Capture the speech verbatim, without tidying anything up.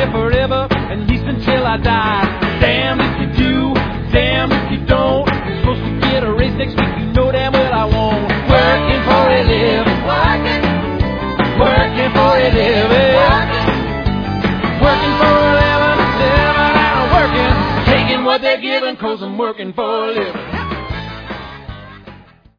there forever, at least until I die. Damn if you do, damn if you don't. You're supposed to get a raise next week, you know damn well I won't. Working for a living, working, working for a living, working, working for a living, living and I'm working, taking what they're giving, cause I'm working for a living.